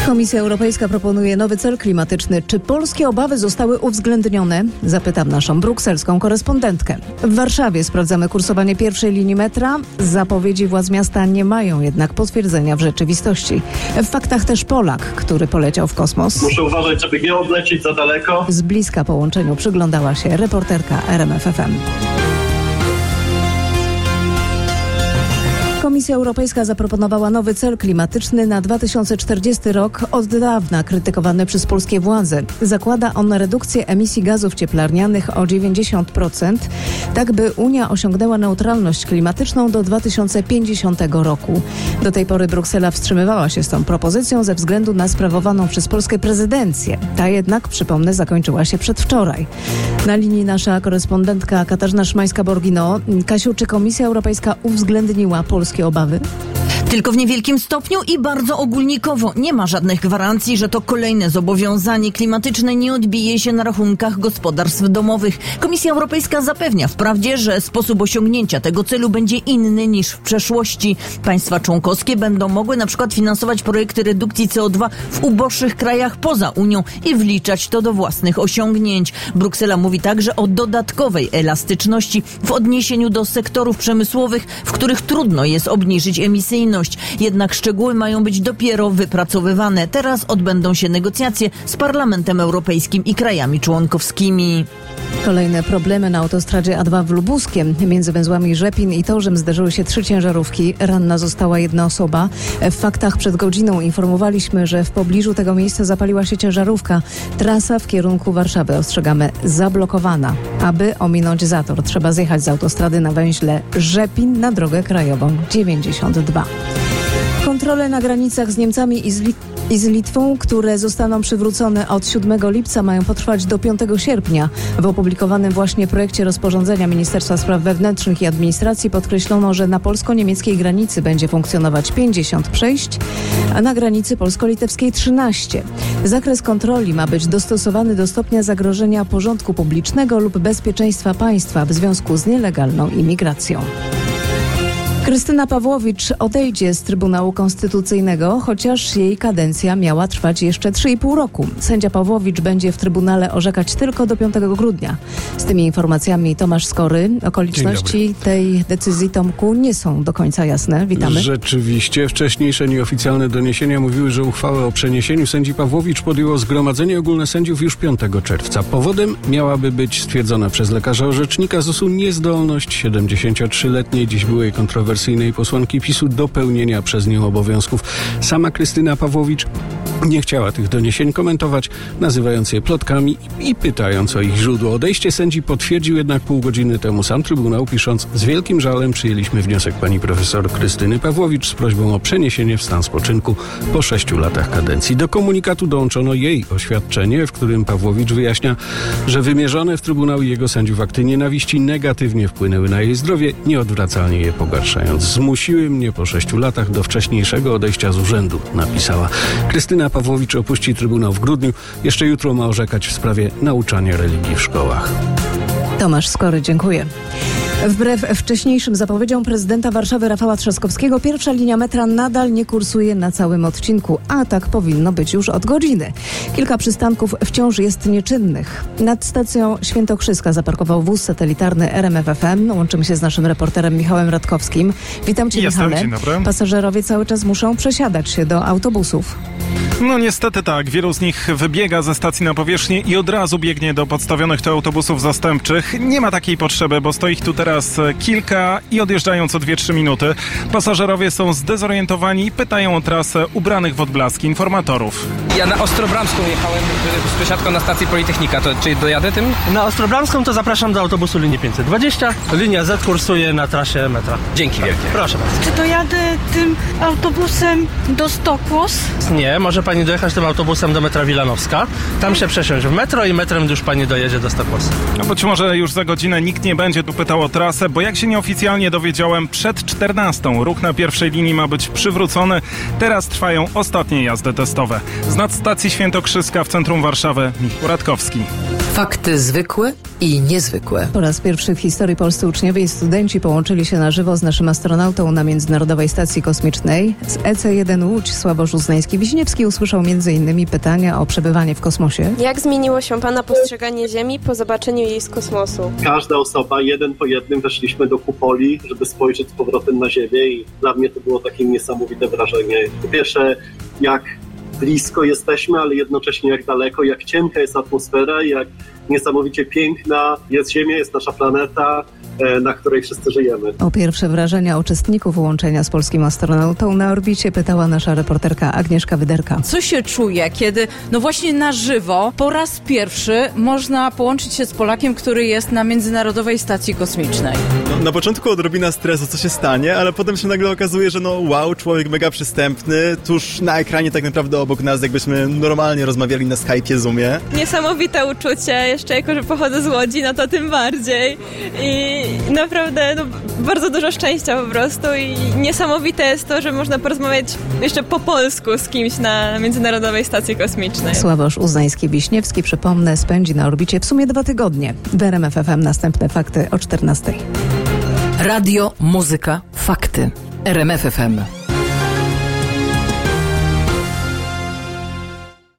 Komisja Europejska proponuje nowy cel klimatyczny. Czy polskie obawy zostały uwzględnione? Zapytam naszą brukselską korespondentkę. W Warszawie sprawdzamy kursowanie pierwszej linii metra. Zapowiedzi władz miasta nie mają jednak potwierdzenia w rzeczywistości. W faktach też Polak, który poleciał w kosmos. Muszę uważać, żeby nie odlecieć za daleko. Z bliska połączeniu przyglądała się reporterka RMF FM. Komisja Europejska zaproponowała nowy cel klimatyczny na 2040 rok, od dawna krytykowany przez polskie władze. Zakłada on redukcję emisji gazów cieplarnianych o 90%, tak by Unia osiągnęła neutralność klimatyczną do 2050 roku. Do tej pory Bruksela wstrzymywała się z tą propozycją ze względu na sprawowaną przez Polskę prezydencję. Ta jednak, przypomnę, zakończyła się przedwczoraj. Na linii nasza korespondentka Katarzyna Szymańska-Borgino. Kasiu, czy Komisja Europejska uwzględniła polskie obawy? Tylko w niewielkim stopniu i bardzo ogólnikowo. Nie ma żadnych gwarancji, że to kolejne zobowiązanie klimatyczne nie odbije się na rachunkach gospodarstw domowych. Komisja Europejska zapewnia wprawdzie, że sposób osiągnięcia tego celu będzie inny niż w przeszłości. Państwa członkowskie będą mogły na przykład finansować projekty redukcji CO2 w uboższych krajach poza Unią i wliczać to do własnych osiągnięć. Bruksela mówi także o dodatkowej elastyczności w odniesieniu do sektorów przemysłowych, w których trudno jest obniżyć emisyjność. Jednak szczegóły mają być dopiero wypracowywane. Teraz odbędą się negocjacje z Parlamentem Europejskim i krajami członkowskimi. Kolejne problemy na autostradzie A2 w Lubuskiem. Między węzłami Rzepin i Torzem zderzyły się 3 ciężarówki. Ranna została jedna osoba. W faktach przed godziną informowaliśmy, że w pobliżu tego miejsca zapaliła się ciężarówka. Trasa w kierunku Warszawy, ostrzegamy, zablokowana. Aby ominąć zator, trzeba zjechać z autostrady na węźle Rzepin na drogę krajową 92. Kontrole na granicach z Niemcami i z Litwą, które zostaną przywrócone od 7 lipca, mają potrwać do 5 sierpnia. W opublikowanym właśnie projekcie rozporządzenia Ministerstwa Spraw Wewnętrznych i Administracji podkreślono, że na polsko-niemieckiej granicy będzie funkcjonować 50 przejść, a na granicy polsko-litewskiej 13. Zakres kontroli ma być dostosowany do stopnia zagrożenia porządku publicznego lub bezpieczeństwa państwa w związku z nielegalną imigracją. Krystyna Pawłowicz odejdzie z Trybunału Konstytucyjnego, chociaż jej kadencja miała trwać jeszcze 3,5 roku. Sędzia Pawłowicz będzie w Trybunale orzekać tylko do 5 grudnia. Z tymi informacjami Tomasz Skory. Okoliczności tej decyzji, Tomku, nie są do końca jasne. Witamy. Rzeczywiście. Wcześniejsze nieoficjalne doniesienia mówiły, że uchwałę o przeniesieniu sędzi Pawłowicz podjęło Zgromadzenie Ogólne Sędziów już 5 czerwca. Powodem miałaby być stwierdzona przez lekarza orzecznika ZUS-u niezdolność 73-letniej, dziś byłej kontrowersyjnej posłanki PiS-u do pełnienia przez nią obowiązków. Sama Krystyna Pawłowicz nie chciała tych doniesień komentować, nazywając je plotkami i pytając o ich źródło. Odejście sędzi potwierdził jednak pół godziny temu sam Trybunał, pisząc: z wielkim żalem przyjęliśmy wniosek pani profesor Krystyny Pawłowicz z prośbą o przeniesienie w stan spoczynku po 6 latach kadencji. Do komunikatu dołączono jej oświadczenie, w którym Pawłowicz wyjaśnia, że wymierzone w Trybunał i jego sędziów akty nienawiści negatywnie wpłynęły na jej zdrowie, nieodwracalnie je pogarszając. Zmusiły mnie po 6 latach do wcześniejszego odejścia z urzędu, napisała. Krystyna Pawłowicz opuści Trybunał w grudniu. Jeszcze jutro ma orzekać w sprawie nauczania religii w szkołach. Tomasz Skory, dziękuję. Wbrew wcześniejszym zapowiedziom prezydenta Warszawy Rafała Trzaskowskiego, pierwsza linia metra nadal nie kursuje na całym odcinku, a tak powinno być już od godziny. Kilka przystanków wciąż jest nieczynnych. Nad stacją Świętokrzyska zaparkował wóz satelitarny RMF FM. Łączymy się z naszym reporterem Michałem Radkowskim. Witam cię, Michale. Dzień dobry. Pasażerowie cały czas muszą przesiadać się do autobusów. No niestety tak. Wielu z nich wybiega ze stacji na powierzchnię i od razu biegnie do podstawionych tu autobusów zastępczych. Nie ma takiej potrzeby, bo stoi ich tu teraz kilka i odjeżdżają co 2-3 minuty. Pasażerowie są zdezorientowani i pytają o trasę ubranych w odblaski informatorów. Ja na Ostrobramską jechałem z przesiadką na stacji Politechnika. To czy dojadę tym? Na Ostrobramską to zapraszam do autobusu linii 520. Linia Z kursuje na trasie metra. Dzięki wielkie. Proszę bardzo. Czy dojadę tym autobusem do Stokłos? Nie, może pani dojechać tym autobusem do metra Wilanowska. Tam się przesiąść w metro i metrem już pani dojedzie do Stokłos. No być może już za godzinę nikt nie będzie tu pytał o trasę, bo jak się nieoficjalnie dowiedziałem, przed 14 ruch na pierwszej linii ma być przywrócony. Teraz trwają ostatnie jazdy testowe. Z nad stacji Świętokrzyska w centrum Warszawy, Michał Radkowski. Fakty zwykłe i niezwykłe. Po raz pierwszy w historii polscy uczniowie i studenci połączyli się na żywo z naszym astronautą na Międzynarodowej Stacji Kosmicznej. Z EC1 Łódź Sławosz Uznański-Wiśniewski usłyszał m.in. pytania o przebywanie w kosmosie. Jak zmieniło się Pana postrzeganie Ziemi po zobaczeniu jej z kosmosu? Każda osoba, jeden po jednym weszliśmy do kupoli, żeby spojrzeć z powrotem na Ziemię i dla mnie to było takie niesamowite wrażenie. Po pierwsze, jak blisko jesteśmy, ale jednocześnie jak daleko, jak cienka jest atmosfera, jak niesamowicie piękna jest Ziemia, jest nasza planeta, na której wszyscy żyjemy. O pierwsze wrażenia uczestników łączenia z polskim astronautą na orbicie pytała nasza reporterka Agnieszka Wyderka. Co się czuje, kiedy właśnie na żywo po raz pierwszy można połączyć się z Polakiem, który jest na Międzynarodowej Stacji Kosmicznej? Na początku odrobina stresu, co się stanie, ale potem się nagle okazuje, że wow, człowiek mega przystępny, tuż na ekranie tak naprawdę obok nas, jakbyśmy normalnie rozmawiali na Skype'ie, Zoomie. Niesamowite uczucie, jeszcze jako, że pochodzę z Łodzi, no to tym bardziej. I naprawdę bardzo dużo szczęścia po prostu i niesamowite jest to, że można porozmawiać jeszcze po polsku z kimś na Międzynarodowej Stacji Kosmicznej. Sławosz Uznański-Wiśniewski, przypomnę, spędzi na orbicie w sumie 2 tygodnie. W RMF FM następne fakty o 14:00. Radio, muzyka, fakty. RMF FM.